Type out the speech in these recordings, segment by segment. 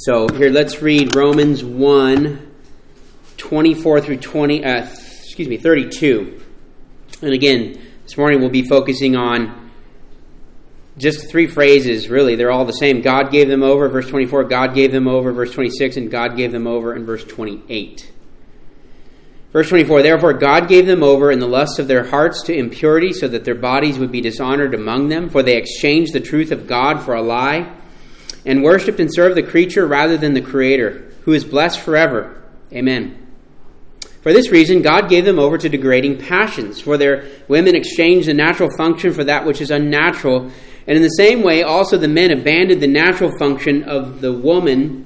So here, let's read Romans 1, 24 through 32. And again, this morning we'll be focusing on just three phrases, really. They're all the same. God gave them over, verse 24. God gave them over, verse 26. And God gave them over in verse 28. Verse 24, therefore God gave them over in the lusts of their hearts to impurity, so that their bodies would be dishonored among them. For they exchanged the truth of God for a lie, and worshipped and served the creature rather than the Creator, who is blessed forever. Amen. For this reason, God gave them over to degrading passions. For their women exchanged the natural function for that which is unnatural. And in the same way, also the men abandoned the natural function of the woman,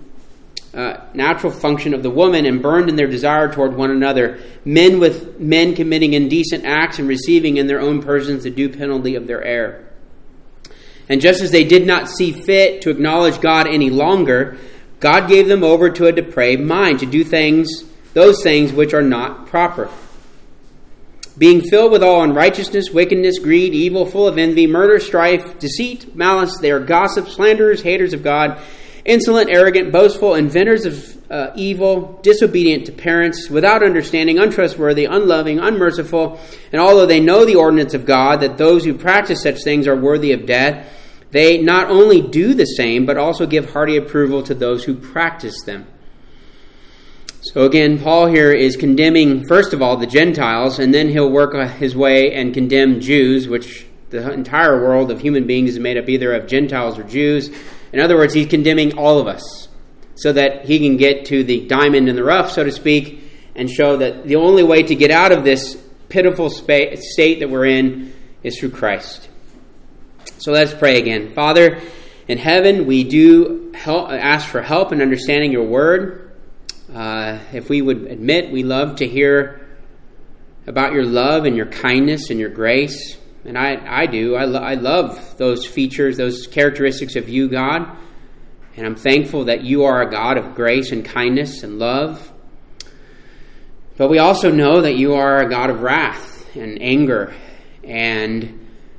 and burned in their desire toward one another. Men with men committing indecent acts and receiving in their own persons the due penalty of their error. And just as they did not see fit to acknowledge God any longer, God gave them over to a depraved mind to do those things which are not proper. Being filled with all unrighteousness, wickedness, greed, evil, full of envy, murder, strife, deceit, malice, they are gossips, slanderers, haters of God, insolent, arrogant, boastful, inventors of evil, disobedient to parents, without understanding, untrustworthy, unloving, unmerciful. And although they know the ordinance of God, that those who practice such things are worthy of death, they not only do the same, but also give hearty approval to those who practice them. So again, Paul here is condemning, first of all, the Gentiles, and then he'll work his way and condemn Jews, which the entire world of human beings is made up either of Gentiles or Jews. In other words, he's condemning all of us so that he can get to the diamond in the rough, so to speak, and show that the only way to get out of this pitiful state that we're in is through Christ. So let's pray again. Father, in heaven, we do ask for help in understanding your word. If we would admit, we love to hear about your love and your kindness and your grace. And I do. I love those features, those characteristics of you, God. And I'm thankful that you are a God of grace and kindness and love. But we also know that you are a God of wrath and anger. And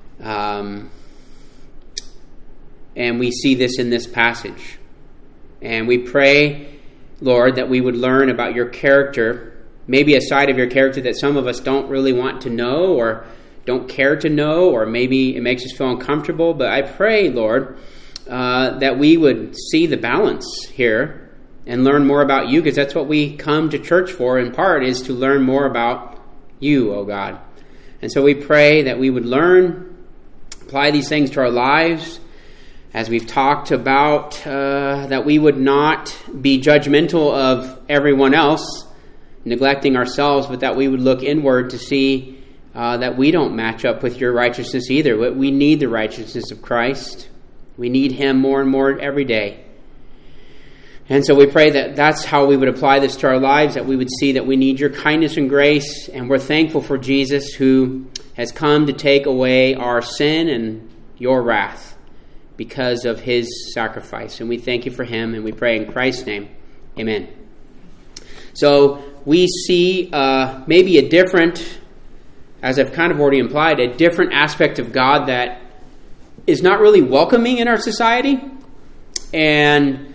we see this in this passage. And we pray, Lord, that we would learn about your character, maybe a side of your character that some of us don't really want to know or don't care to know, or maybe it makes us feel uncomfortable. But I pray, Lord, that we would see the balance here and learn more about you, because that's what we come to church for, in part, is to learn more about you, oh God. And so we pray that we would learn, apply these things to our lives, as we've talked about, that we would not be judgmental of everyone else, neglecting ourselves, but that we would look inward to see that we don't match up with your righteousness either. We need the righteousness of Christ. We need him more and more every day. And so we pray that that's how we would apply this to our lives, that we would see that we need your kindness and grace, and we're thankful for Jesus, who has come to take away our sin and your wrath because of his sacrifice. And we thank you for him, and we pray in Christ's name. Amen. So we see maybe a different, as I've kind of already implied, a different aspect of God that is not really welcoming in our society. And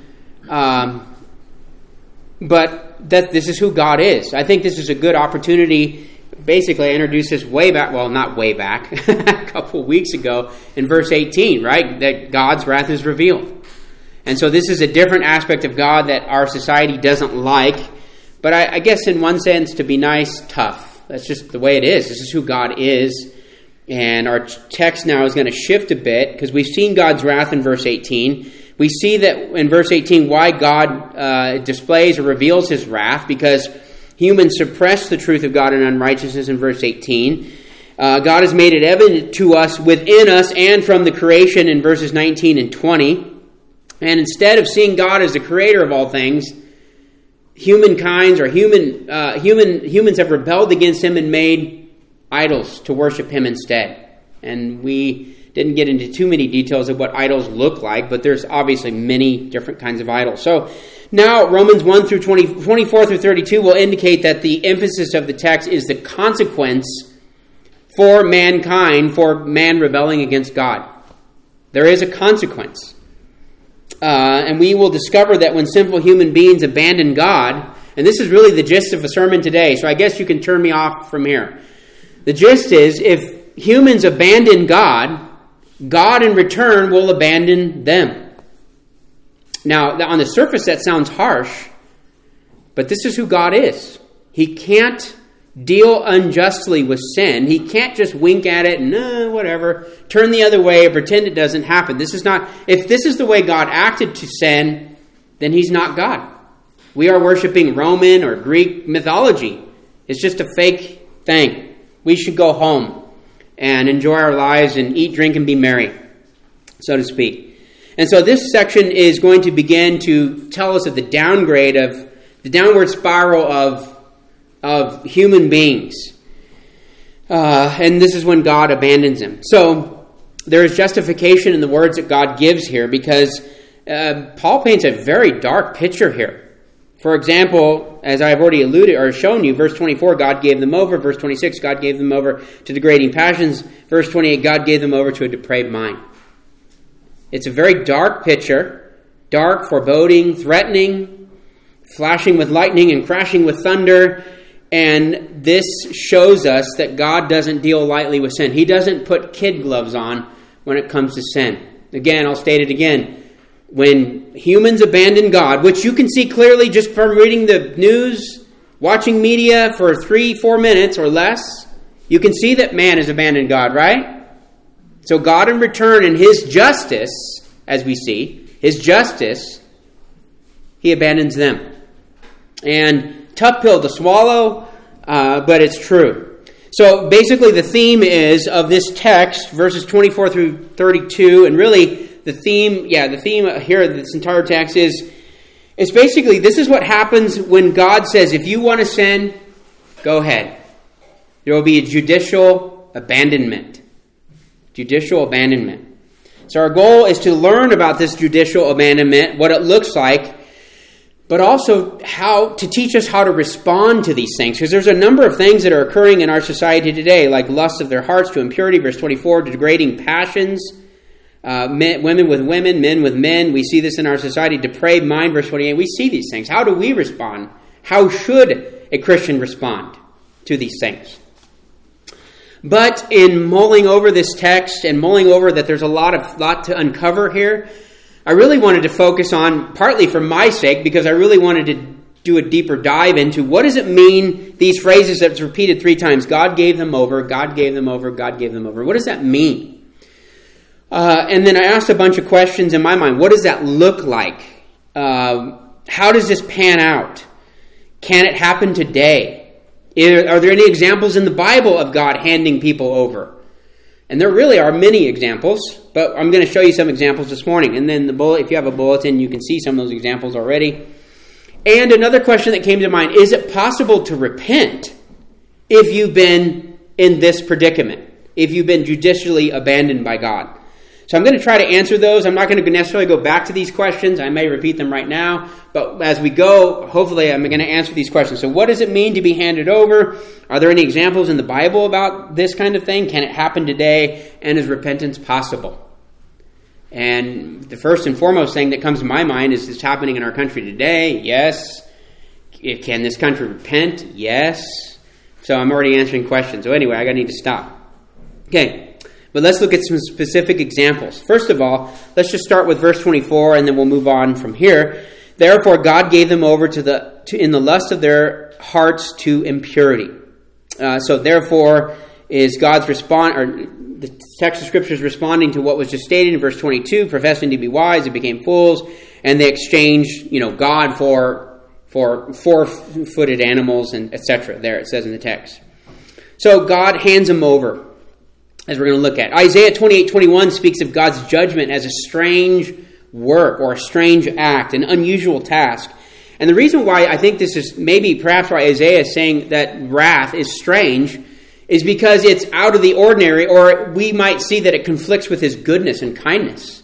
but that this is who God is. I think this is a good opportunity. Basically, I introduced this way back, well, not way back, a couple of weeks ago in verse 18, right? That God's wrath is revealed. And so this is a different aspect of God that our society doesn't like. But I guess in one sense, to be nice, tough. That's just the way it is. This is who God is. And our text now is going to shift a bit, because we've seen God's wrath in verse 18. We see that in verse 18 why God displays or reveals his wrath, because humans suppress the truth of God in unrighteousness in verse 18. God has made it evident to us within us and from the creation in verses 19 and 20. And instead of seeing God as the creator of all things, humans have rebelled against him and made idols to worship him instead. And we didn't get into too many details of what idols look like, but there's obviously many different kinds of idols. So now Romans 1 through 24 through 32 will indicate that the emphasis of the text is the consequence for mankind, for man rebelling against God. There is a consequence. and we will discover that when sinful human beings abandon God, and this is really the gist of the sermon today, so I guess you can turn me off from here. The gist is, if humans abandon God, God in return will abandon them. Now, on the surface that sounds harsh, but this is who God is. He can't deal unjustly with sin. He can't just wink at it and whatever, turn the other way, or pretend it doesn't happen. If this is the way God acted to sin, then he's not God. We are worshiping Roman or Greek mythology. It's just a fake thing. We should go home and enjoy our lives and eat, drink, and be merry, so to speak. And so this section is going to begin to tell us of the downward spiral of human beings. And this is when God abandons them. So there is justification in the words that God gives here, because Paul paints a very dark picture here. For example, as I've already alluded or shown you, verse 24, God gave them over. Verse 26, God gave them over to degrading passions. Verse 28, God gave them over to a depraved mind. It's a very dark picture. Dark, foreboding, threatening, flashing with lightning and crashing with thunder. And this shows us that God doesn't deal lightly with sin. He doesn't put kid gloves on when it comes to sin. Again, I'll state it again. When humans abandon God, which you can see clearly just from reading the news, watching media for 3-4 minutes or less, you can see that man has abandoned God, right? So God in return, in his justice, as we see, his justice, he abandons them. And tough pill to swallow, but it's true. So basically the theme is of this text, verses 24 through 32, and really the theme here of this entire text is basically, this is what happens when God says, if you want to sin, go ahead. There will be a judicial abandonment. Judicial abandonment. So our goal is to learn about this judicial abandonment, what it looks like, but also how to teach us how to respond to these things. Because there's a number of things that are occurring in our society today, like lust of their hearts to impurity, verse 24, to degrading passions, women with women, men with men. We see this in our society. Depraved mind, verse 28. We see these things. How do we respond? How should a Christian respond to these things? But in mulling over this text and mulling over that there's a lot to uncover here, I really wanted to focus on, partly for my sake, because I really wanted to do a deeper dive into what does it mean, these phrases that's repeated 3 times. God gave them over, God gave them over, God gave them over. What does that mean? And then I asked a bunch of questions in my mind. What does that look like? How does this pan out? Can it happen today? Are there any examples in the Bible of God handing people over? And there really are many examples, but I'm going to show you some examples this morning. And then if you have a bulletin, you can see some of those examples already. And another question that came to mind, is it possible to repent if you've been in this predicament, if you've been judicially abandoned by God? So I'm going to try to answer those. I'm not going to necessarily go back to these questions. I may repeat them right now. But as we go, hopefully I'm going to answer these questions. So what does it mean to be handed over? Are there any examples in the Bible about this kind of thing? Can it happen today? And is repentance possible? And the first and foremost thing that comes to my mind is this happening in our country today? Yes. Can this country repent? Yes. So I'm already answering questions. So anyway, I need to stop. Okay. But let's look at some specific examples. First of all, let's just start with verse 24, and then we'll move on from here. Therefore, God gave them over in the lust of their hearts to impurity. So therefore is God's response, or the text of Scripture is responding to what was just stated in verse 22. Professing to be wise, they became fools, and they exchanged, God for four-footed animals and etc. There it says in the text. So God hands them over, as we're going to look at. Isaiah 28:21 speaks of God's judgment as a strange work or a strange act, an unusual task. And the reason why I think this is perhaps why Isaiah is saying that wrath is strange is because it's out of the ordinary, or we might see that it conflicts with his goodness and kindness.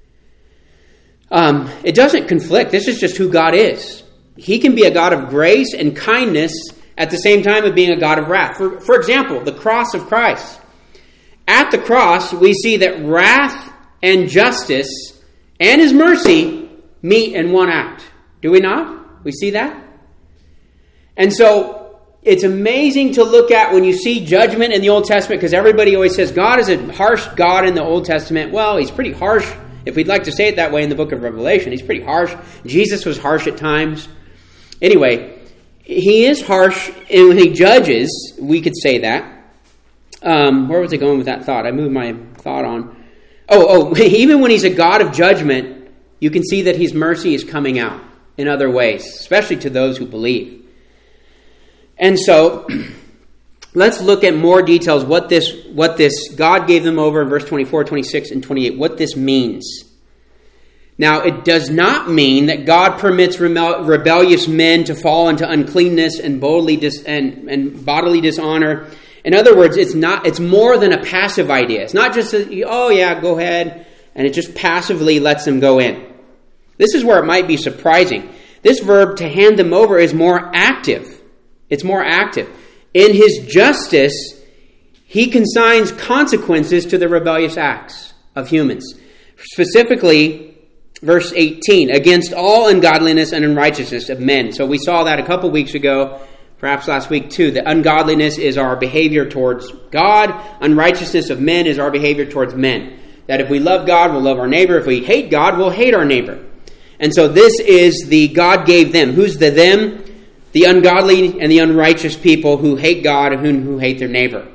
It doesn't conflict. This is just who God is. He can be a God of grace and kindness at the same time of being a God of wrath. For example, the cross of Christ. At the cross, we see that wrath and justice and his mercy meet in one act. Do we not? We see that? And so it's amazing to look at when you see judgment in the Old Testament, because everybody always says God is a harsh God in the Old Testament. Well, he's pretty harsh, if we'd like to say it that way, in the book of Revelation. He's pretty harsh. Jesus was harsh at times. Anyway, he is harsh, and when he judges, we could say that. Where was I going with that thought? I moved my thought on. Even when he's a God of judgment, you can see that his mercy is coming out in other ways, especially to those who believe. And so, let's look at more details, what this God gave them over in verse 24, 26, and 28, what this means. Now, it does not mean that God permits rebellious men to fall into uncleanness and bodily dishonor. In other words, it's more than a passive idea. It's not just, go ahead, and it just passively lets them go in. This is where it might be surprising. This verb, to hand them over, is more active. It's more active. In his justice, he consigns consequences to the rebellious acts of humans. Specifically, verse 18, against all ungodliness and unrighteousness of men. So we saw that a couple weeks ago, perhaps last week too. That ungodliness is our behavior towards God. Unrighteousness of men is our behavior towards men. That if we love God, we'll love our neighbor. If we hate God, we'll hate our neighbor. And so this is the God gave them. Who's the them? The ungodly and the unrighteous people who hate God and who hate their neighbor.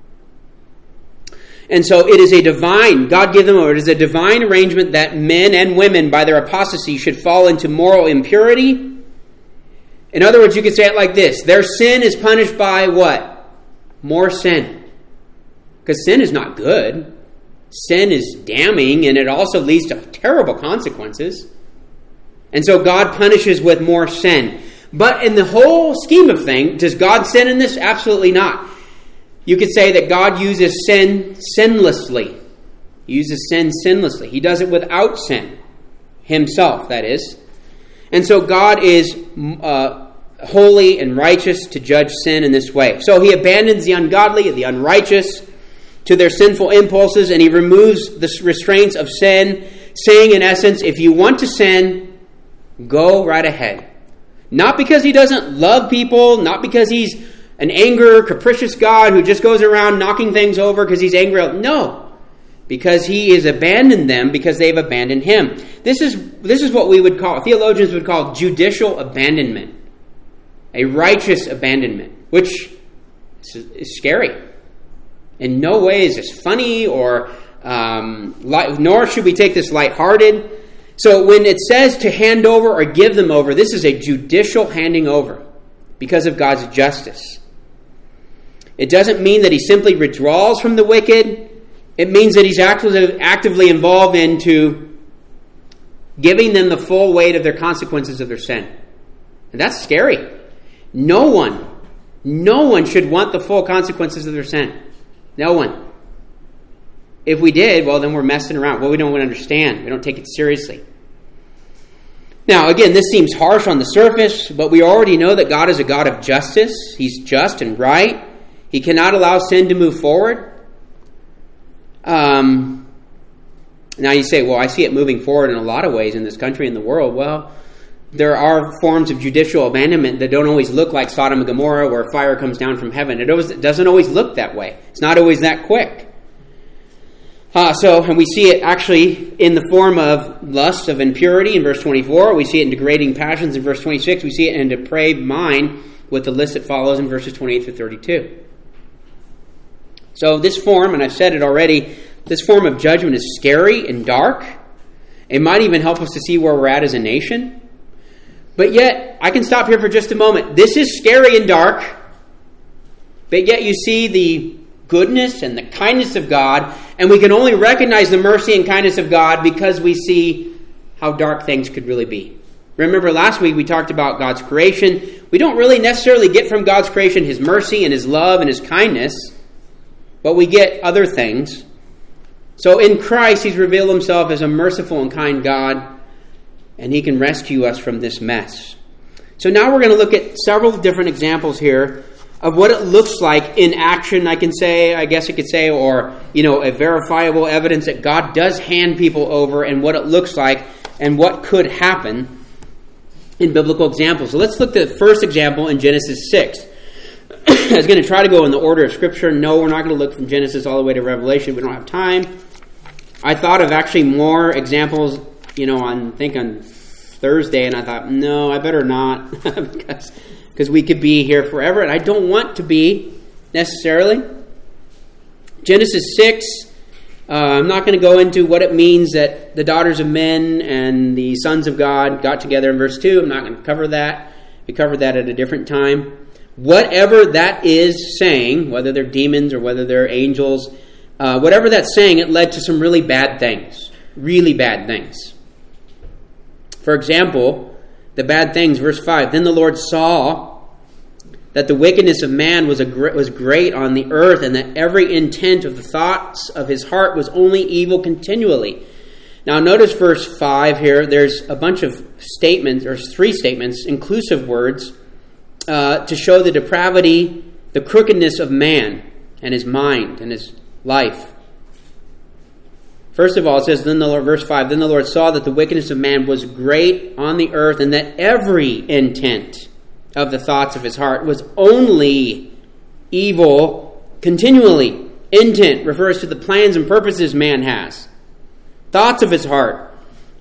And so it is a divine, God gave them over, it is a divine arrangement that men and women by their apostasy should fall into moral impurity. In other words, you could say it like this: their sin is punished by what? More sin. Because sin is not good. Sin is damning, and it also leads to terrible consequences. And so God punishes with more sin. But in the whole scheme of things, does God sin in this? Absolutely not. You could say that God uses sin sinlessly. He uses sin sinlessly. He does it without sin. Himself, that is. And so God is holy and righteous to judge sin in this way. So he abandons the ungodly and the unrighteous to their sinful impulses, and he removes the restraints of sin, saying in essence, if you want to sin, go right ahead. Not because he doesn't love people, not because he's an capricious God who just goes around knocking things over because he's angry. No, because he has abandoned them because they've abandoned him. This is what we would call, theologians would call judicial abandonment. A righteous abandonment, which is scary. In no way is this funny or nor should we take this lighthearted. So when it says to hand over or give them over, this is a judicial handing over because of God's justice. It doesn't mean that he simply withdraws from the wicked. It means that he's actively involved into giving them the full weight of their consequences of their sin. And that's scary. No one should want the full consequences of their sin. No one. If we did, well, then we're messing around. Well, we don't understand. We don't take it seriously. Now, again, this seems harsh on the surface, but we already know that God is a God of justice. He's just and right. He cannot allow sin to move forward. Now you say, well, I see it moving forward in a lot of ways in this country and the world. Well, there are forms of judicial abandonment that don't always look like Sodom and Gomorrah, where fire comes down from heaven. It doesn't always look that way. It's not always that quick. And we see it actually in the form of lust of impurity in verse 24. We see it in degrading passions in verse 26. We see it in a depraved mind with the list that follows in verses 28 through 32. So this form, and I've said it already, this form of judgment is scary and dark. It might even help us to see where we're at as a nation. But yet, I can stop here for just a moment. This is scary and dark, but yet you see the goodness and the kindness of God, and we can only recognize the mercy and kindness of God because we see how dark things could really be. Remember last week we talked about God's creation. We don't really necessarily get from God's creation his mercy and his love and his kindness, but we get other things. So in Christ, he's revealed himself as a merciful and kind God, and he can rescue us from this mess. So now we're going to look at several different examples here of what it looks like in action, I guess I could say, or, a verifiable evidence that God does hand people over and what it looks like and what could happen in biblical examples. So let's look at the first example in Genesis 6. I was going to try to go in the order of Scripture. No, we're not going to look from Genesis all the way to Revelation. We don't have time. I thought of actually more exampple on Thursday, and I thought, no, I better not, because we could be here forever, and I don't want to be necessarily. Genesis 6, I'm not going to go into what it means that the daughters of men and the sons of God got together in verse 2. I'm not going to cover that. We covered that at a different time. Whatever that is saying, whether they're demons or whether they're angels, whatever that's saying, it led to some really bad things. Really bad things. For example, the bad things, verse 5, then the Lord saw that the wickedness of man was great on the earth, and that every intent of the thoughts of his heart was only evil continually. Now notice verse 5 here, there's a bunch of statements, or 3 statements, inclusive words, to show the depravity, the crookedness of man and his mind and his life. First of all, it says, verse 5, then the Lord saw that the wickedness of man was great on the earth, and that every intent of the thoughts of his heart was only evil continually. Intent refers to the plans and purposes man has. Thoughts of his heart.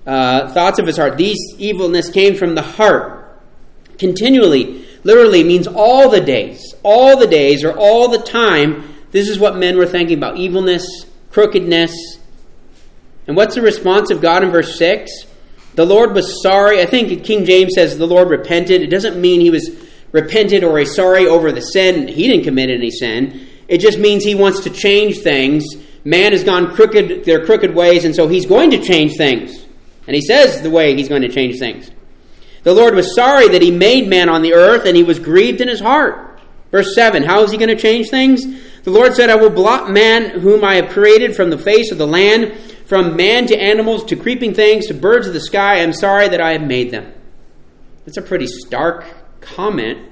These evilness came from the heart. Continually, literally means all the days or all the time. This is what men were thinking about. Evilness, crookedness. And what's the response of God in verse 6? The Lord was sorry. I think King James says the Lord repented. It doesn't mean he was repented or he's sorry over the sin. He didn't commit any sin. It just means he wants to change things. Man has gone their crooked ways, and so he's going to change things. And he says the way he's going to change things. The Lord was sorry that he made man on the earth, and he was grieved in his heart. Verse 7, how is he going to change things? The Lord said, I will blot man whom I have created from the face of the land, from man to animals to creeping things to birds of the sky. I am sorry that I have made them. That's a pretty stark comment.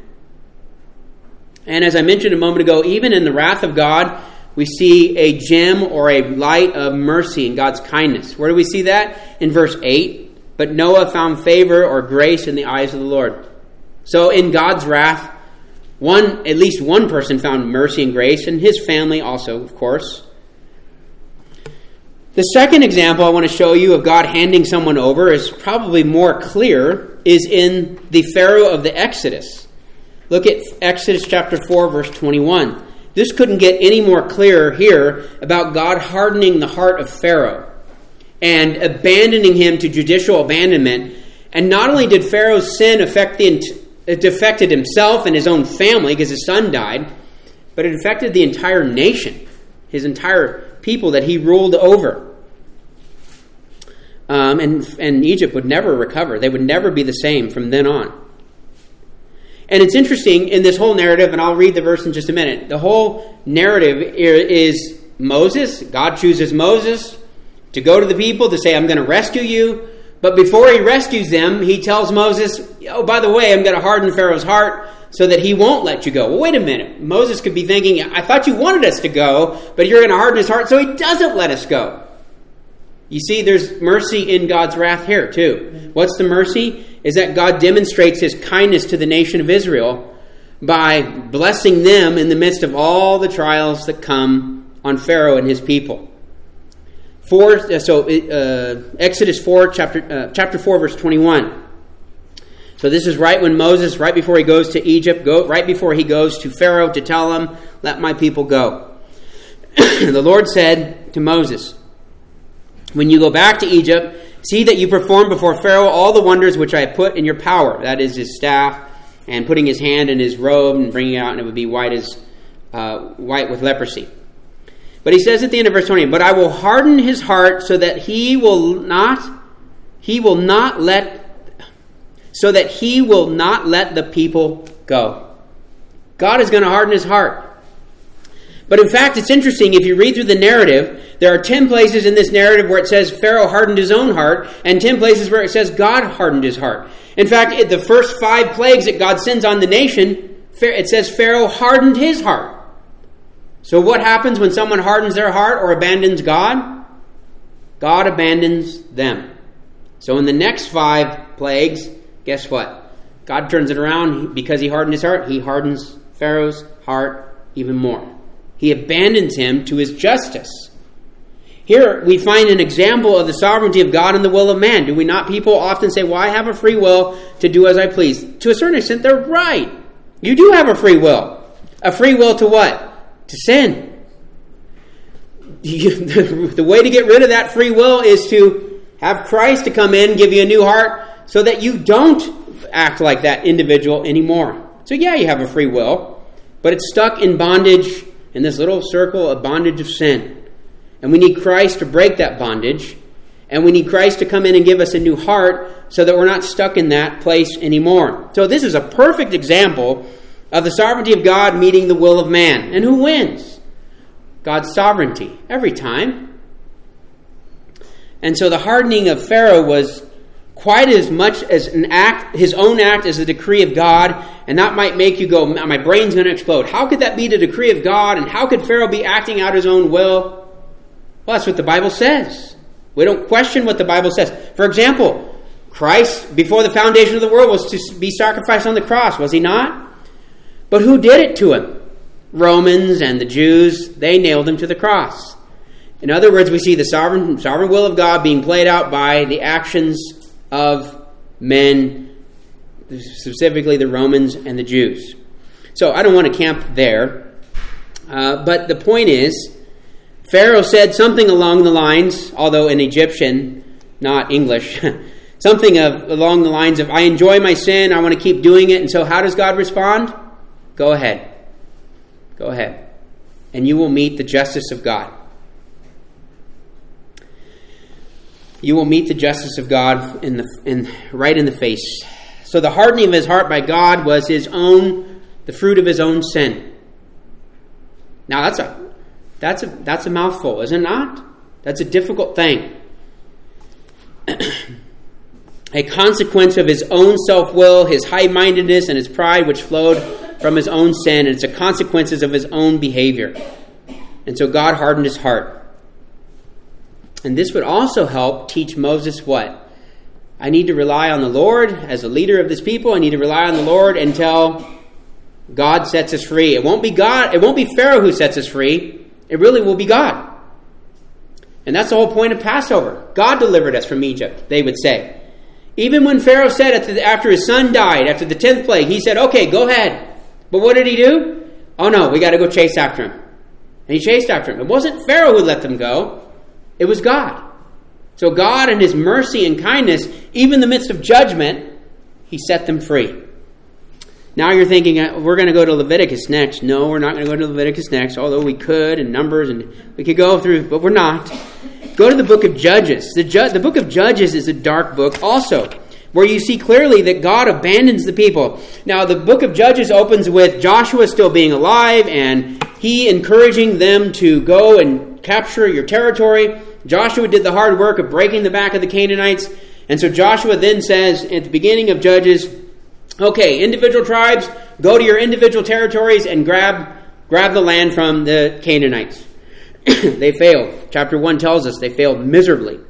And as I mentioned a moment ago, even in the wrath of God, we see a gem or a light of mercy in God's kindness. Where do we see that? In verse 8. But Noah found favor or grace in the eyes of the Lord. So in God's wrath, at least one person found mercy and grace, and his family also, of course. The second example I want to show you of God handing someone over is probably more clear, is in the Pharaoh of the Exodus. Look at Exodus chapter 4, verse 21. This couldn't get any more clear here about God hardening the heart of Pharaoh and abandoning him to judicial abandonment. And not only did Pharaoh's sin it affected himself and his own family because his son died, but it affected the entire nation, his entire people that he ruled over. And Egypt would never recover. They would never be the same from then on. And it's interesting in this whole narrative, and I'll read the verse in just a minute. The whole narrative is Moses. God chooses Moses to go to the people to say, I'm going to rescue you. But before he rescues them, he tells Moses, oh, by the way, I'm going to harden Pharaoh's heart so that he won't let you go. Well, wait a minute. Moses could be thinking, I thought you wanted us to go, but you're going to harden his heart so he doesn't let us go. You see, there's mercy in God's wrath here, too. What's the mercy? Is that God demonstrates his kindness to the nation of Israel by blessing them in the midst of all the trials that come on Pharaoh and his people. Exodus 4, chapter 4, verse 21. So this is right when Moses, right before he goes to Egypt, right before he goes to Pharaoh to tell him, let my people go. The Lord said to Moses, when you go back to Egypt, see that you perform before Pharaoh all the wonders which I have put in your power. That is his staff and putting his hand in his robe and bringing it out, and it would be white with leprosy. But he says at the end of verse 20, but I will harden his heart so that he will not let the people go. God is going to harden his heart. But in fact, it's interesting, if you read through the narrative, there are 10 places in this narrative where it says Pharaoh hardened his own heart, and 10 places where it says God hardened his heart. In fact, the first 5 plagues that God sends on the nation, it says Pharaoh hardened his heart. So what happens when someone hardens their heart or abandons God? God abandons them. So in the next 5 plagues, guess what? God turns it around. Because he hardened his heart, he hardens Pharaoh's heart even more. He abandons him to his justice. Here we find an example of the sovereignty of God and the will of man. Do we not? People often say, well, I have a free will to do as I please. To a certain extent, they're right. You do have a free will. A free will to what? To sin. The way to get rid of that free will is to have Christ to come in, give you a new heart, so that you don't act like that individual anymore. So yeah, you have a free will, but it's stuck in bondage, in this little circle of bondage of sin. And we need Christ to break that bondage. And we need Christ to come in and give us a new heart so that we're not stuck in that place anymore. So this is a perfect example of the sovereignty of God meeting the will of man. And who wins? God's sovereignty. Every time. And so the hardening of Pharaoh was quite as much as an act, his own act, as a decree of God. And that might make you go, my brain's going to explode. How could that be the decree of God? And how could Pharaoh be acting out his own will? Well, that's what the Bible says. We don't question what the Bible says. For example, Christ, before the foundation of the world, was to be sacrificed on the cross, was he not? But who did it to him? Romans and the Jews, they nailed him to the cross. In other words, we see the sovereign will of God being played out by the actions of men, specifically the Romans and the Jews. So I don't want to camp there, but the point is, Pharaoh said something along the lines, although in Egyptian, not English, something along the lines of, I enjoy my sin, I want to keep doing it. And so how does God respond? Go ahead. Go ahead. And you will meet the justice of God. You will meet the justice of God right in the face. So the hardening of his heart by God was the fruit of his own sin. Now that's a mouthful, is it not? That's a difficult thing. A consequence of his own self-will, his high-mindedness, and his pride, which flowed from his own sin, and it's the consequences of his own behavior. And so God hardened his heart. And this would also help teach Moses what? I need to rely on the Lord as a leader of this people. I need to rely on the Lord until God sets us free. It won't be God. It won't be Pharaoh who sets us free. It really will be God. And that's the whole point of Passover. God delivered us from Egypt, they would say. Even when Pharaoh said after his son died, after the 10th plague, he said, okay, go ahead. But what did he do? Oh no, we got to go chase after him. And he chased after him. It wasn't Pharaoh who let them go. It was God. So God, in his mercy and kindness, even in the midst of judgment, he set them free. Now you're thinking, we're going to go to Leviticus next. No, we're not going to go to Leviticus next, although we could, and Numbers, and we could go through, but we're not. Go to the book of Judges. The book of Judges is a dark book also, where you see clearly that God abandons the people. Now, the book of Judges opens with Joshua still being alive, and he encouraging them to go and capture your territory. Joshua did the hard work of breaking the back of the Canaanites. And so Joshua then says at the beginning of Judges, okay, individual tribes, go to your individual territories and grab the land from the Canaanites. They failed. Chapter 1 tells us they failed miserably.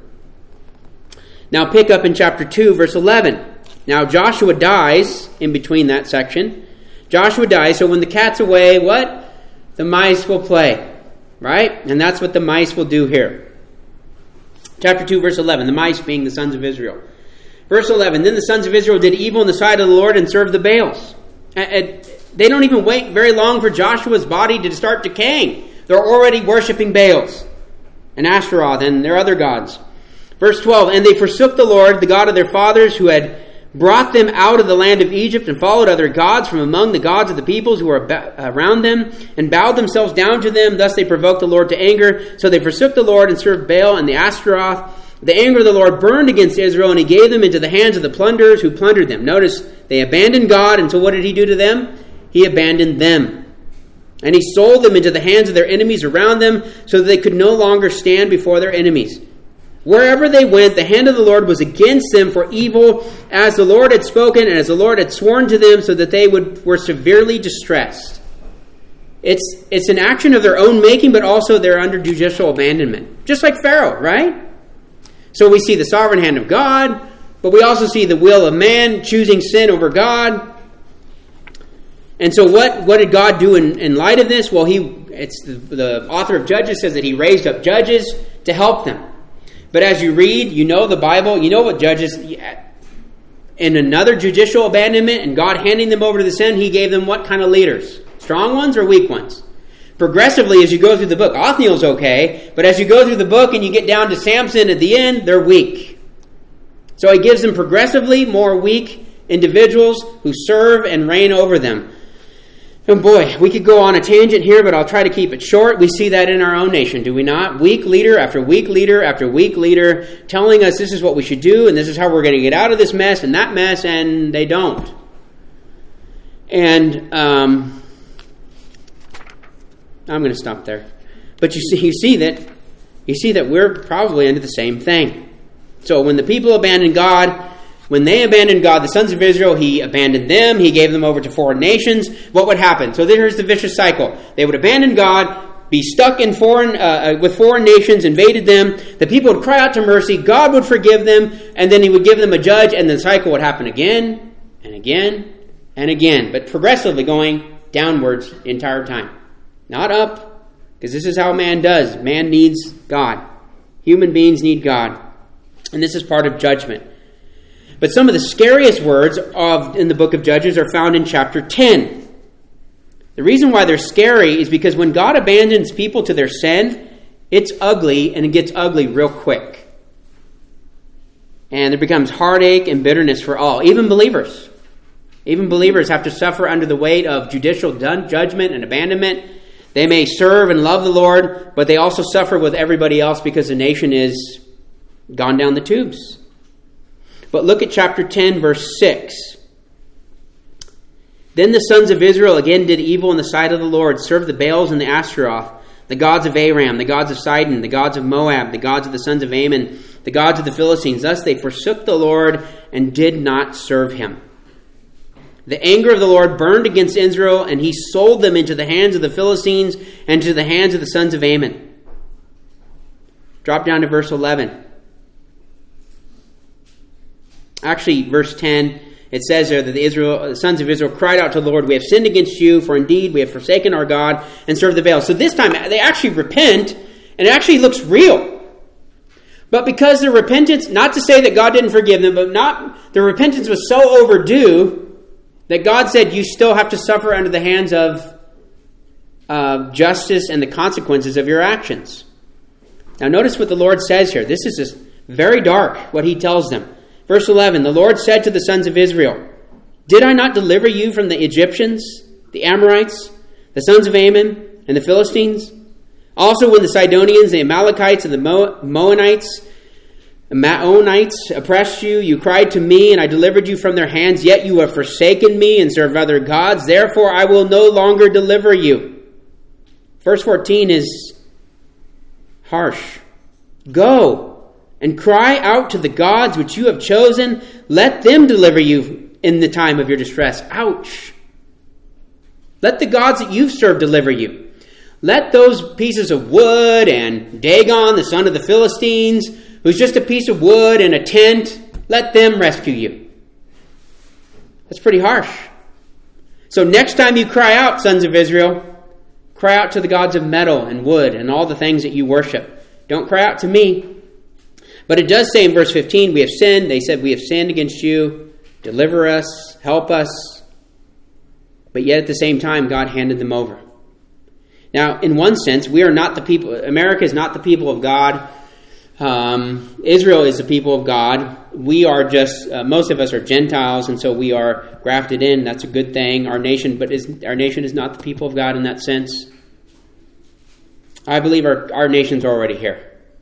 Now pick up in chapter 2, verse 11. Now Joshua dies in between that section. Joshua dies, so when the cat's away, what? The mice will play. Right? And that's what the mice will do here. Chapter 2, verse 11. The mice being the sons of Israel. Verse 11. Then the sons of Israel did evil in the sight of the Lord and served the Baals. They don't even wait very long for Joshua's body to start decaying. They're already worshiping Baals and Ashtaroth and their other gods. Verse 12. And they forsook the Lord, the God of their fathers, who had brought them out of the land of Egypt, and followed other gods from among the gods of the peoples who were around them, and bowed themselves down to them. Thus they provoked the Lord to anger. So they forsook the Lord and served Baal and the Ashtaroth. The anger of the Lord burned against Israel, and he gave them into the hands of the plunderers who plundered them. Notice, they abandoned God, and so what did he do to them? He abandoned them. And he sold them into the hands of their enemies around them, so that they could no longer stand before their enemies. Wherever they went, the hand of the Lord was against them for evil, as the Lord had spoken and as the Lord had sworn to them, so that they were severely distressed. It's an action of their own making, but also they're under judicial abandonment. Just like Pharaoh, right? So we see the sovereign hand of God, but we also see the will of man choosing sin over God. And so what did God do in light of this? Well, the author of Judges says that he raised up judges to help them. But as you read, you know the Bible, you know what Judges, in another judicial abandonment and God handing them over to the sin, he gave them what kind of leaders? Strong ones or weak ones? Progressively, as you go through the book, Othniel's okay, but as you go through the book and you get down to Samson at the end, they're weak. So he gives them progressively more weak individuals who serve and reign over them. And boy, we could go on a tangent here, but I'll try to keep it short. We see that in our own nation, do we not? Weak leader after weak leader after weak leader telling us this is what we should do and this is how we're going to get out of this mess and that mess, and they don't. And I'm going to stop there. But you see that we're probably into the same thing. So when the people abandoned God, when they abandoned God, the sons of Israel, he abandoned them. He gave them over to foreign nations. What would happen? So there's the vicious cycle. They would abandon God, be stuck in with foreign nations, invaded them. The people would cry out to mercy. God would forgive them, and then he would give them a judge, and the cycle would happen again and again and again, but progressively going downwards the entire time. Not up, because this is how man does. Man needs God. Human beings need God. And this is part of judgment. But some of the scariest words in the book of Judges are found in chapter 10. The reason why they're scary is because when God abandons people to their sin, it's ugly, and it gets ugly real quick. And there becomes heartache and bitterness for all, even believers. Even believers have to suffer under the weight of judicial judgment and abandonment. They may serve and love the Lord, but they also suffer with everybody else because the nation is gone down the tubes. But look at chapter 10, verse 6. Then the sons of Israel again did evil in the sight of the Lord, served the Baals and the Ashtaroth, the gods of Aram, the gods of Sidon, the gods of Moab, the gods of the sons of Ammon, the gods of the Philistines. Thus they forsook the Lord and did not serve him. The anger of the Lord burned against Israel, and he sold them into the hands of the Philistines and to the hands of the sons of Ammon. Drop down to verse 11. Actually, verse 10, it says there that the sons of Israel cried out to the Lord, "We have sinned against you, for indeed we have forsaken our God and served the Baal." So this time they actually repent, and it actually looks real. But because their repentance, not to say that God didn't forgive them, but their repentance was so overdue that God said, you still have to suffer under the hands of justice and the consequences of your actions. Now notice what the Lord says here. This is just very dark, what he tells them. Verse 11, the Lord said to the sons of Israel, "Did I not deliver you from the Egyptians, the Amorites, the sons of Ammon, and the Philistines? Also when the Sidonians, the Amalekites, and the Maonites oppressed you, you cried to me, and I delivered you from their hands, yet you have forsaken me and served other gods. Therefore I will no longer deliver you." Verse 14 is harsh. "Go and cry out to the gods which you have chosen. Let them deliver you in the time of your distress." Ouch. Let the gods that you've served deliver you. Let those pieces of wood and Dagon, the son of the Philistines, who's just a piece of wood and a tent, let them rescue you. That's pretty harsh. So next time you cry out, sons of Israel, cry out to the gods of metal and wood and all the things that you worship. Don't cry out to me. But it does say in verse 15, we have sinned. They said, we have sinned against you. Deliver us. Help us. But yet at the same time, God handed them over. Now, in one sense, we are not the people. America is not the people of God. Israel is the people of God. We are just, most of us are Gentiles, and so we are grafted in. That's a good thing. Our nation is not the people of God in that sense. I believe our nation's already here.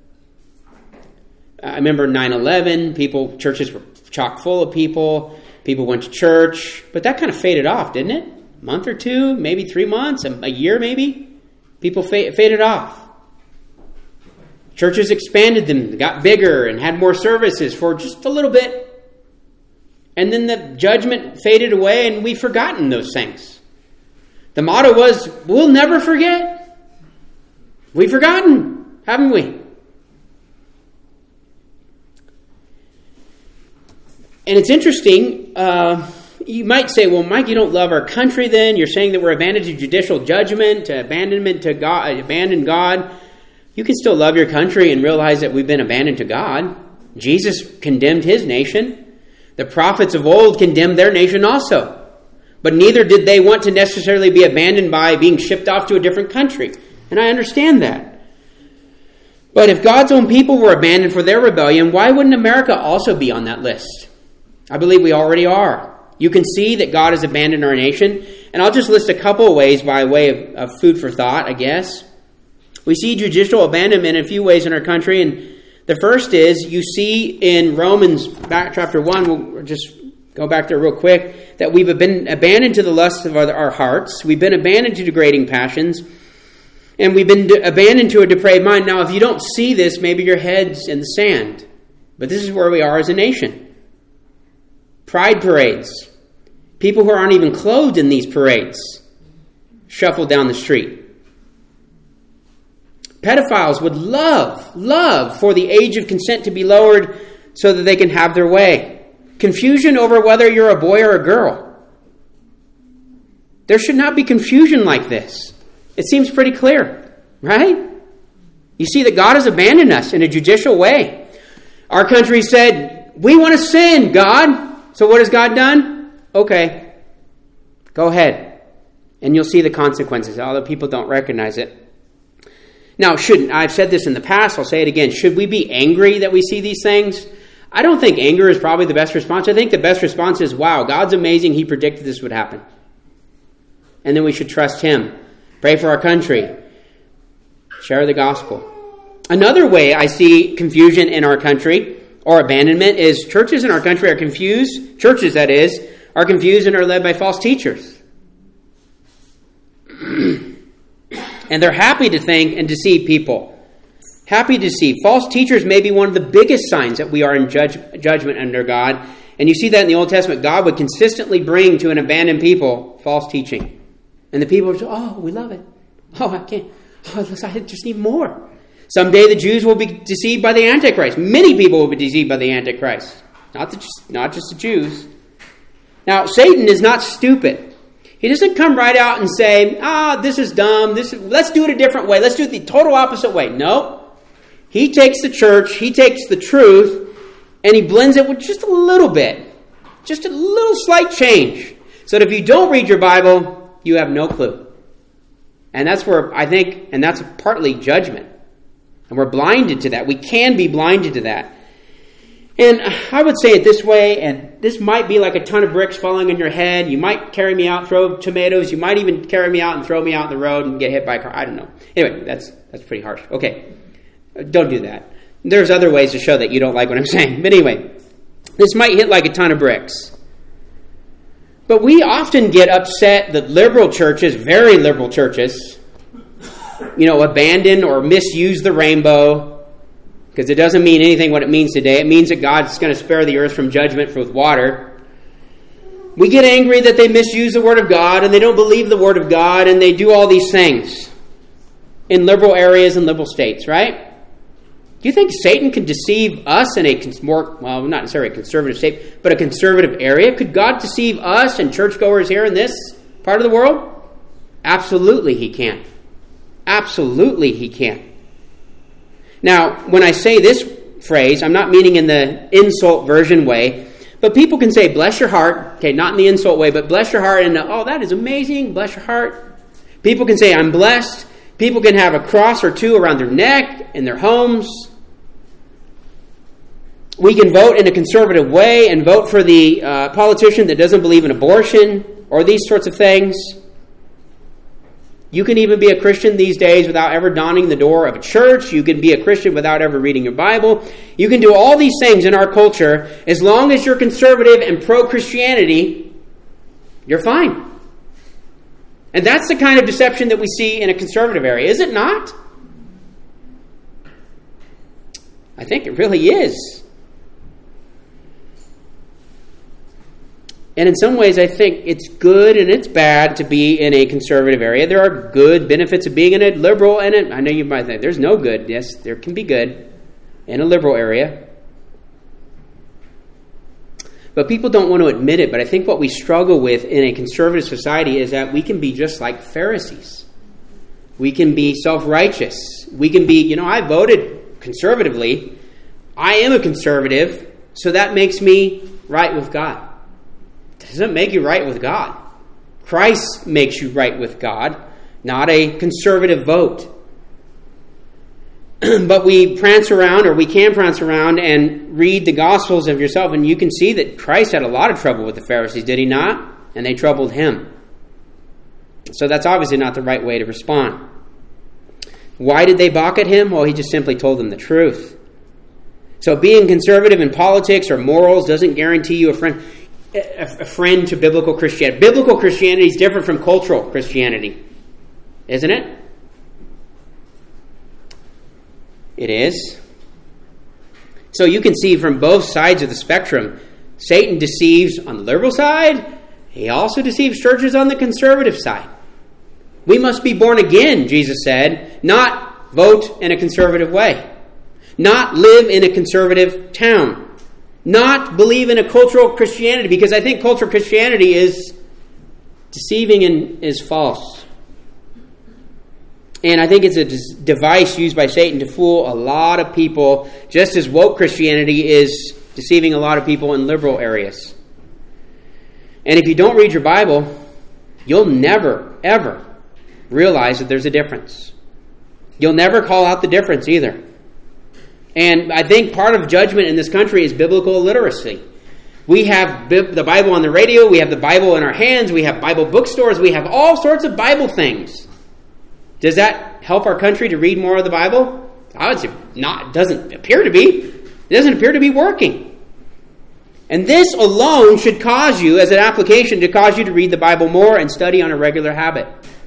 I remember 9/11, churches were chock full of people. People went to church, but that kind of faded off, didn't it? A month or two, maybe 3 months, a year maybe. People faded off. Churches expanded them, got bigger, and had more services for just a little bit. And then the judgment faded away, and we've forgotten those things. The motto was, we'll never forget. We've forgotten, haven't we? And it's interesting. You might say, well, Mike, you don't love our country then. You're saying that we're abandoned to judicial judgment, to abandonment to God, abandon God. You can still love your country and realize that we've been abandoned to God. Jesus condemned his nation. The prophets of old condemned their nation also. But neither did they want to necessarily be abandoned by being shipped off to a different country. And I understand that. But if God's own people were abandoned for their rebellion, why wouldn't America also be on that list? I believe we already are. You can see that God has abandoned our nation. And I'll just list a couple of ways by way of food for thought, I guess. We see judicial abandonment in a few ways in our country. And the first is, you see in Romans chapter 1, we'll just go back there real quick, that we've been abandoned to the lusts of our hearts. We've been abandoned to degrading passions. And we've been abandoned to a depraved mind. Now, if you don't see this, maybe your head's in the sand. But this is where we are as a nation. Pride parades. People who aren't even clothed in these parades shuffle down the street. Pedophiles would love for the age of consent to be lowered so that they can have their way. Confusion over whether you're a boy or a girl. There should not be confusion like this. It seems pretty clear, right? You see that God has abandoned us in a judicial way. Our country said, we want to sin, God. So what has God done? Okay, go ahead. And you'll see the consequences, although people don't recognize it. Now, I've said this in the past, I'll say it again. Should we be angry that we see these things? I don't think anger is probably the best response. I think the best response is, wow, God's amazing. He predicted this would happen. And then we should trust him. Pray for our country. Share the gospel. Another way I see confusion in our country, or abandonment, is churches in our country are confused. Churches, that is, are confused and are led by false teachers. And they're happy to think and deceive people. Happy to deceive. False teachers may be one of the biggest signs that we are in judgment under God. And you see that in the Old Testament. God would consistently bring to an abandoned people false teaching. And the people would say, oh, we love it. Oh, I can't. Oh, I just need more. Someday the Jews will be deceived by the Antichrist. Many people will be deceived by the Antichrist. Not just the Jews. Now, Satan is not stupid. He doesn't come right out and say, this is dumb. Let's do it a different way. Let's do it the total opposite way. No. He takes the church, he takes the truth, and he blends it with just a little bit. Just a little slight change. So that if you don't read your Bible, you have no clue. And that's where I think, and that's partly judgment. And we're blinded to that. We can be blinded to that. And I would say it this way, and this might be like a ton of bricks falling on your head. You might carry me out, throw tomatoes. You might even carry me out and throw me out on the road and get hit by a car. I don't know. Anyway, that's pretty harsh. Okay, don't do that. There's other ways to show that you don't like what I'm saying. But anyway, this might hit like a ton of bricks. But we often get upset that liberal churches, very liberal churches, abandon or misuse the rainbow. Because it doesn't mean anything what it means today. It means that God's going to spare the earth from judgment with water. We get angry that they misuse the Word of God and they don't believe the Word of God and they do all these things in liberal areas and liberal states, right? Do you think Satan can deceive us in a not necessarily a conservative state, but a conservative area? Could God deceive us and churchgoers here in this part of the world? Absolutely he can. Absolutely he can. Now, when I say this phrase, I'm not meaning in the insult version way, but people can say, bless your heart. Okay, not in the insult way, but bless your heart. And, that is amazing. Bless your heart. People can say, I'm blessed. People can have a cross or two around their neck, in their homes. We can vote in a conservative way and vote for the politician that doesn't believe in abortion or these sorts of things. You can even be a Christian these days without ever donning the door of a church. You can be a Christian without ever reading your Bible. You can do all these things in our culture. As long as you're conservative and pro-Christianity, you're fine. And that's the kind of deception that we see in a conservative area, is it not? I think it really is. And in some ways, I think it's good and it's bad to be in a conservative area. There are good benefits of being in a liberal, and I know you might think there's no good. Yes, there can be good in a liberal area. But people don't want to admit it. But I think what we struggle with in a conservative society is that we can be just like Pharisees. We can be self-righteous. We can be, I voted conservatively. I am a conservative, so that makes me right with God. Doesn't make you right with God. Christ makes you right with God, not a conservative vote. But we prance around, or we can prance around and read the Gospels of yourself, and you can see that Christ had a lot of trouble with the Pharisees, did he not? And they troubled him. So that's obviously not the right way to respond. Why did they balk at him? Well, he just simply told them the truth. So being conservative in politics or morals doesn't guarantee you a friend to biblical Christianity. Biblical Christianity is different from cultural Christianity, isn't it? It is. So you can see from both sides of the spectrum, Satan deceives on the liberal side. He also deceives churches on the conservative side. We must be born again, Jesus said, not vote in a conservative way, not live in a conservative town, not believe in a cultural Christianity, because I think cultural Christianity is deceiving and is false. And I think it's a device used by Satan to fool a lot of people, just as woke Christianity is deceiving a lot of people in liberal areas. And if you don't read your Bible, you'll never, ever realize that there's a difference. You'll never call out the difference either. And I think part of judgment in this country is biblical illiteracy. We have the Bible on the radio, we have the Bible in our hands, we have Bible bookstores, we have all sorts of Bible things. Does that help our country to read more of the Bible? I would say not. It doesn't appear to be. It doesn't appear to be working. And this alone should cause you, as an application, to cause you to read the Bible more and study on a regular habit.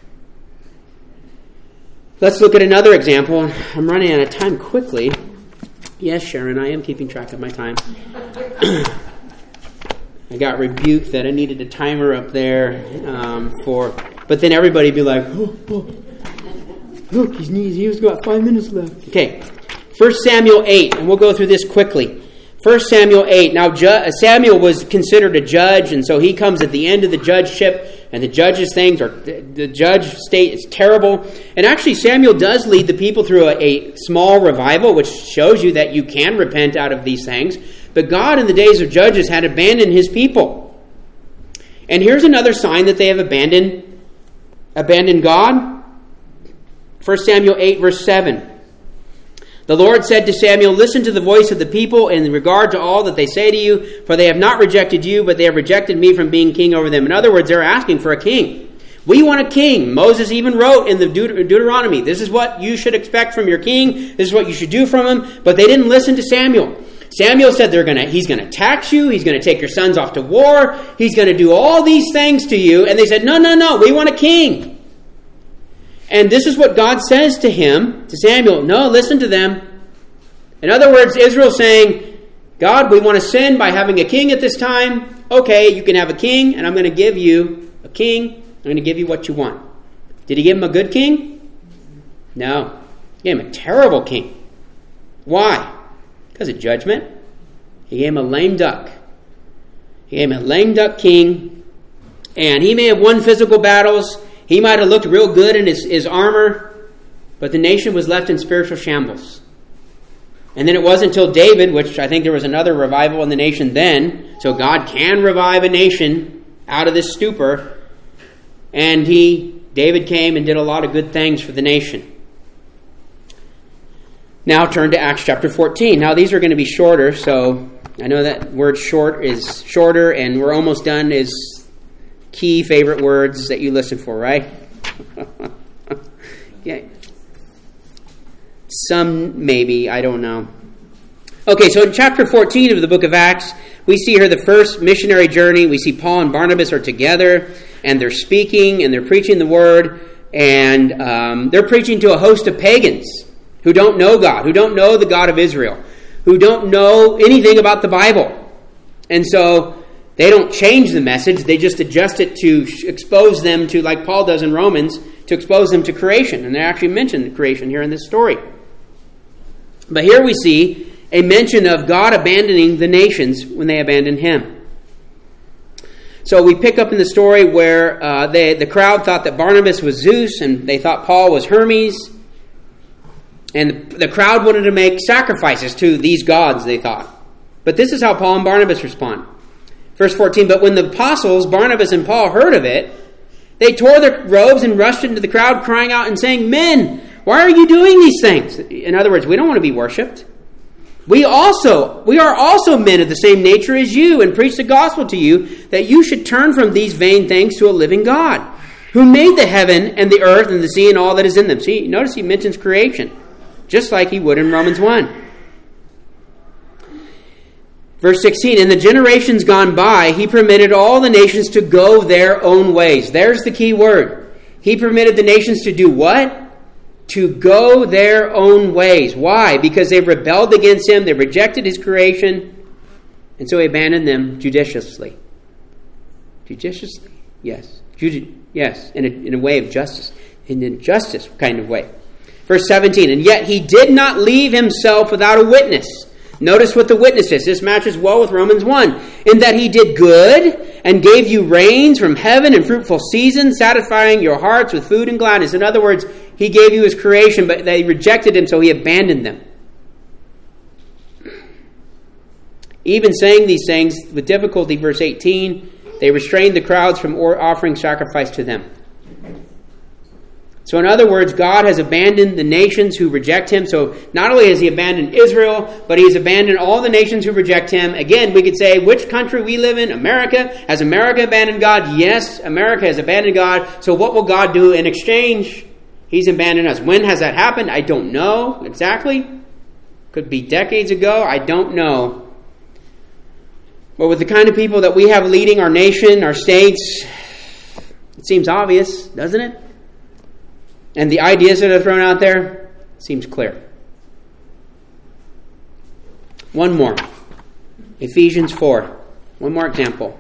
Let's look at another example. I'm running out of time quickly. Yes, Sharon, I am keeping track of my time. I got rebuked that I needed a timer up there but then everybody would be like, look, he's got 5 minutes left. Okay, 1 Samuel 8, and we'll go through this quickly. 1 Samuel 8. Now, Samuel was considered a judge, and so he comes at the end of the judgeship, and the judge's things, or the judge state is terrible. And actually, Samuel does lead the people through a small revival, which shows you that you can repent out of these things. But God, in the days of Judges, had abandoned his people. And here's another sign that they have abandoned God. 1 Samuel 8, verse 7. The Lord said to Samuel, listen to the voice of the people in regard to all that they say to you, for they have not rejected you, but they have rejected me from being king over them. In other words, they're asking for a king. We want a king. Moses even wrote in the Deuteronomy, this is what you should expect from your king. This is what you should do from him. But they didn't listen to Samuel. Samuel said he's going to tax you. He's going to take your sons off to war. He's going to do all these things to you. And they said, no, we want a king. And this is what God says to Samuel, no, listen to them. In other words, Israel's saying, God, we want to sin by having a king at this time. Okay, you can have a king, and I'm going to give you a king. I'm going to give you what you want. Did he give him a good king? No. He gave him a terrible king. Why? Because of judgment. He gave him a lame duck. He gave him a lame duck king, and he may have won physical battles. He might have looked real good in his armor, but the nation was left in spiritual shambles. And then it wasn't until David, which I think there was another revival in the nation then, so God can revive a nation out of this stupor, and David came and did a lot of good things for the nation. Now turn to Acts chapter 14. Now these are going to be shorter, so I know that word short is shorter, and we're almost done is key favorite words that you listen for, right? Yeah. Some maybe, I don't know. Okay, so in chapter 14 of the book of Acts, we see here the first missionary journey. We see Paul and Barnabas are together, and they're speaking, and they're preaching the word, and they're preaching to a host of pagans who don't know God, who don't know the God of Israel. who don't know anything about the Bible. And so they don't change the message. They just adjust it to expose them to, like Paul does in Romans, to expose them to creation. And they actually mention creation here in this story. But here we see a mention of God abandoning the nations when they abandoned him. So we pick up in the story where the crowd thought that Barnabas was Zeus and they thought Paul was Hermes. And the crowd wanted to make sacrifices to these gods, they thought. But this is how Paul and Barnabas respond. Verse 14, but when the apostles, Barnabas and Paul, heard of it, they tore their robes and rushed into the crowd, crying out and saying, men, why are you doing these things? In other words, we don't want to be worshipped. We are also men of the same nature as you, and preach the gospel to you, that you should turn from these vain things to a living God, who made the heaven and the earth and the sea and all that is in them. See, notice he mentions creation, just like he would in Romans 1. Verse 16, in the generations gone by, he permitted all the nations to go their own ways. There's the key word. He permitted the nations to do what? To go their own ways. Why? Because they rebelled against him, they rejected his creation, and so he abandoned them judiciously. Judiciously? Yes. Yes, in a way of justice. In a justice kind of way. Verse 17, and yet he did not leave himself without a witness. Notice what the witness is. This matches well with Romans 1. In that he did good and gave you rains from heaven and fruitful seasons, satisfying your hearts with food and gladness. In other words, he gave you his creation, but they rejected him, so he abandoned them. Even saying these things with difficulty, verse 18, they restrained the crowds from offering sacrifice to them. So in other words, God has abandoned the nations who reject him. So not only has he abandoned Israel, but he has abandoned all the nations who reject him. Again, we could say, which country we live in? America. Has America abandoned God? Yes, America has abandoned God. So what will God do in exchange? He's abandoned us. When has that happened? I don't know exactly. Could be decades ago. I don't know. But with the kind of people that we have leading our nation, our states, it seems obvious, doesn't it? And the ideas that are thrown out there seems clear. One more. Ephesians 4. One more example.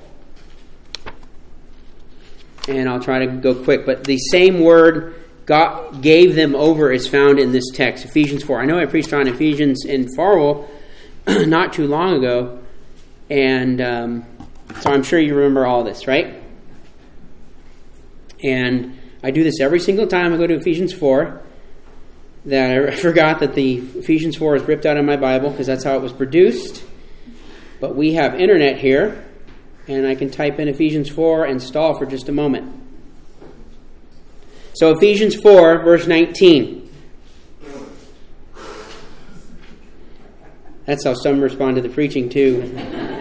And I'll try to go quick. But the same word God gave them over is found in this text. Ephesians 4. I know I preached on Ephesians in Farwell not too long ago. And so I'm sure you remember all this, right? And I do this every single time I go to Ephesians 4. That I forgot that the Ephesians 4 is ripped out of my Bible because that's how it was produced. But we have internet here, and I can type in Ephesians 4 and stall for just a moment. So Ephesians 4, verse 19. That's how some respond to the preaching too.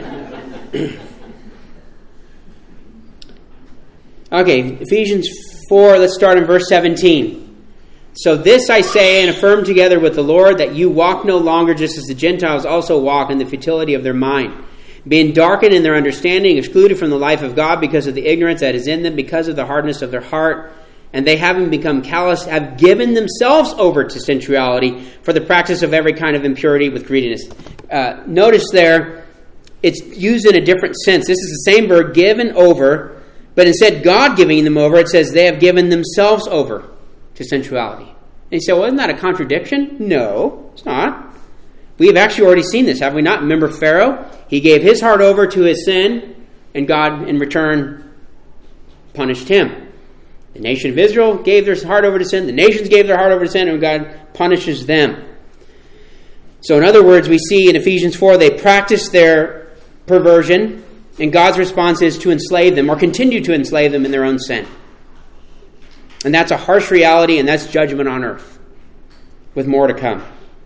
Okay, Ephesians 4, let's start in verse 17. So this I say and affirm together with the Lord, that you walk no longer just as the Gentiles also walk in the futility of their mind, being darkened in their understanding, excluded from the life of God because of the ignorance that is in them, because of the hardness of their heart. And they, having become callous, have given themselves over to sensuality for the practice of every kind of impurity with greediness. Notice there, it's used in a different sense. This is the same verb, given over. But instead, God giving them over, it says they have given themselves over to sensuality. And you say, well, isn't that a contradiction? No, it's not. We have actually already seen this, have we not? Remember Pharaoh? He gave his heart over to his sin, and God, in return, punished him. The nation of Israel gave their heart over to sin. The nations gave their heart over to sin, and God punishes them. So in other words, we see in Ephesians 4, they practice their perversion, and God's response is to enslave them or continue to enslave them in their own sin. And that's a harsh reality, and that's judgment on earth, with more to come.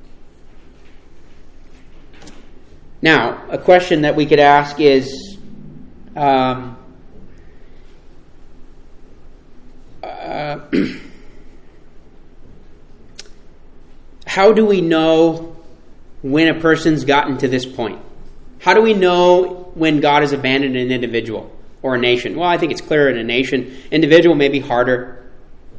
Now, a question that we could ask is, how do we know when a person's gotten to this point? How do we know when God has abandoned an individual or a nation? Well, I think it's clear in a nation. Individual may be harder.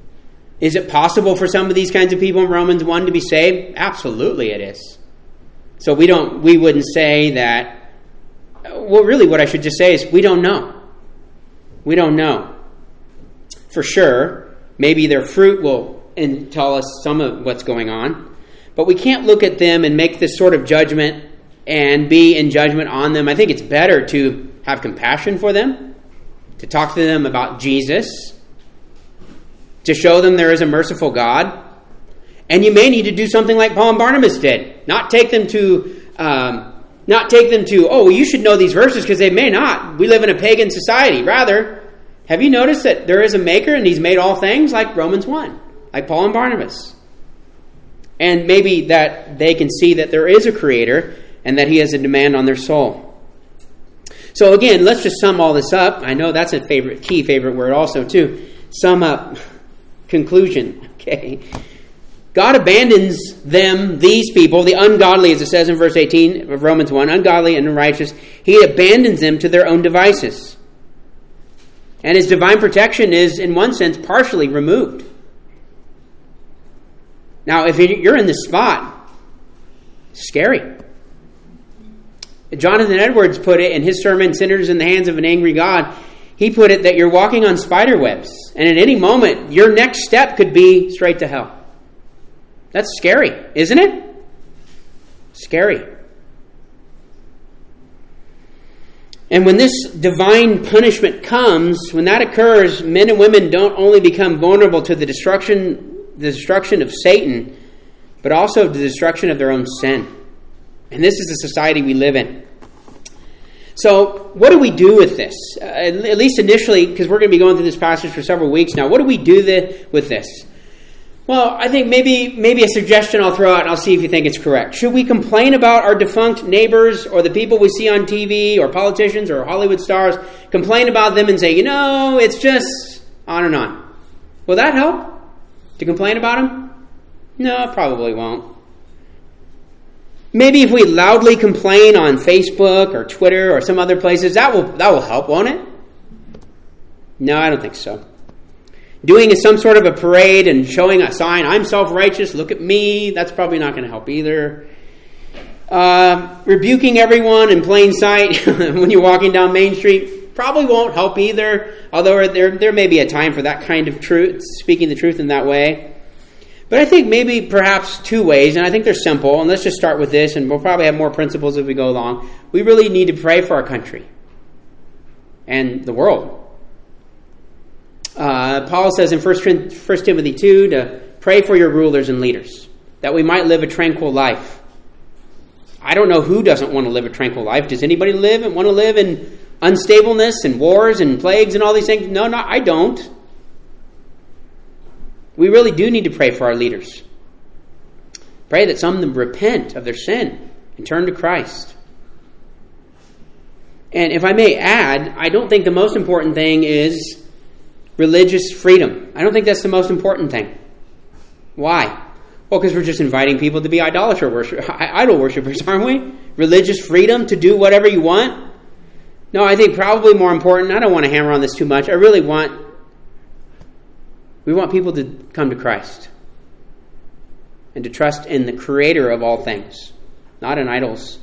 Is it possible for some of these kinds of people in Romans 1 to be saved? Absolutely it is. So we wouldn't say that. Well, really what I should just say is we don't know. We don't know. For sure, maybe their fruit will tell us some of what's going on. But we can't look at them and make this sort of judgment and be in judgment on them. I think it's better to have compassion for them, to talk to them about Jesus, to show them there is a merciful God. And you may need to do something like Paul and Barnabas did. Not take them to, oh, well, you should know these verses, because they may not. We live in a pagan society. Rather, have you noticed that there is a maker and he's made all things, like Romans 1, like Paul and Barnabas? And maybe that they can see that there is a creator and that he has a demand on their soul. So again, let's just sum all this up. I know that's a key favorite word also too. Sum up. Conclusion. Okay. God abandons them, these people, the ungodly, as it says in verse 18 of Romans 1, ungodly and unrighteous. He abandons them to their own devices. And his divine protection is, in one sense, partially removed. Now, if you're in this spot, scary. Jonathan Edwards put it in his sermon, Sinners in the Hands of an Angry God. He put it that you're walking on spider webs, and at any moment, your next step could be straight to hell. That's scary, isn't it? Scary. And when this divine punishment comes, when that occurs, men and women don't only become vulnerable to the destruction of Satan, but also the destruction of their own sin. And this is the society we live in. So what do we do with this? At least initially, because we're going to be going through this passage for several weeks now. What do we do with this? Well, I think maybe a suggestion I'll throw out, and I'll see if you think it's correct. Should we complain about our defunct neighbors or the people we see on TV or politicians or Hollywood stars, complain about them and say, it's just on and on? Will that help? To complain about them? No, it probably won't. Maybe if we loudly complain on Facebook or Twitter or some other places, that will help, won't it? No, I don't think so. Doing some sort of a parade and showing a sign, I'm self-righteous, look at me, that's probably not going to help either. Rebuking everyone in plain sight when you're walking down Main Street probably won't help either, although there may be a time for that kind of truth, speaking the truth in that way. But I think perhaps two ways, and I think they're simple, and let's just start with this, and we'll probably have more principles as we go along. We really need to pray for our country and the world. Paul says in 1 Timothy 2 to pray for your rulers and leaders, that we might live a tranquil life. I don't know who doesn't want to live a tranquil life. Does anybody want to live in unstableness and wars and plagues and all these things? No, I don't. We really do need to pray for our leaders. Pray that some of them repent of their sin and turn to Christ. And if I may add, I don't think the most important thing is religious freedom. I don't think that's the most important thing. Why? Well, because we're just inviting people to be idol worshippers, aren't we? Religious freedom to do whatever you want? No, I think probably more important, I don't want to hammer on this too much, we want people to come to Christ and to trust in the Creator of all things, not in idols.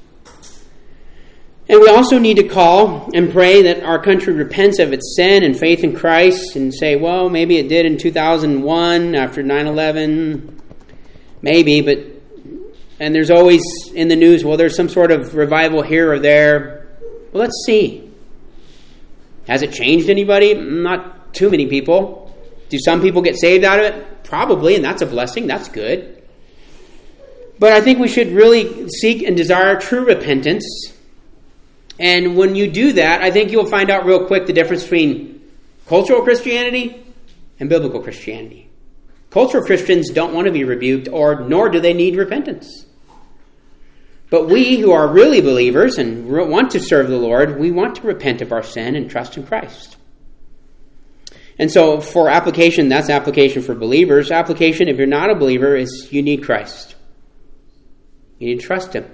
And we also need to call and pray that our country repents of its sin and faith in Christ and say, well, maybe it did in 2001 after 9/11. Maybe, and there's always in the news, well, there's some sort of revival here or there. Well, let's see. Has it changed anybody? Not too many people. Do some people get saved out of it? Probably, and that's a blessing. That's good. But I think we should really seek and desire true repentance. And when you do that, I think you'll find out real quick the difference between cultural Christianity and biblical Christianity. Cultural Christians don't want to be rebuked, nor do they need repentance. But we who are really believers and want to serve the Lord, we want to repent of our sin and trust in Christ. And so for application, that's application for believers. Application, if you're not a believer, is you need Christ. You need to trust Him.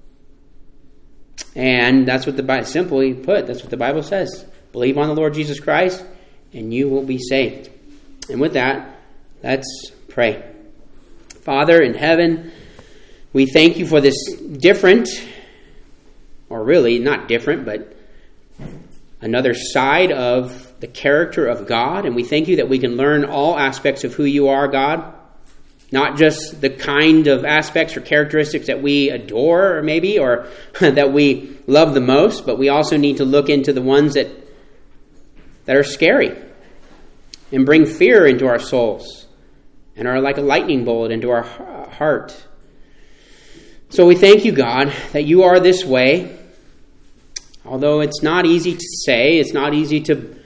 And that's what simply put, that's what the Bible says. Believe on the Lord Jesus Christ, and you will be saved. And with that, let's pray. Father in heaven, We thank you for this different, or really not different, but another side of the character of God. And we thank you that we can learn all aspects of who you are, God. Not just the kind of aspects or characteristics that we adore, or maybe, or that we love the most, but we also need to look into the ones that are scary and bring fear into our souls and are like a lightning bolt into our heart. So we thank you, God, that you are this way. Although it's not easy to say, it's not easy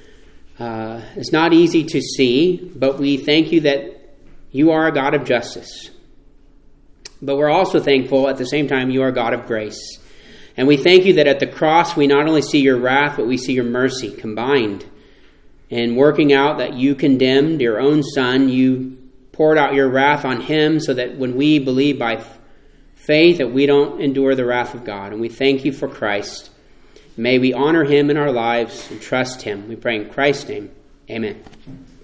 to see, but we thank you that you are a God of justice. But we're also thankful at the same time you are a God of grace. And we thank you that at the cross we not only see your wrath, but we see your mercy combined. And working out that you condemned your own Son, you poured out your wrath on him so that when we believe by faith that we don't endure the wrath of God. And we thank you for Christ. May we honor him in our lives and trust him. We pray in Christ's name. Amen.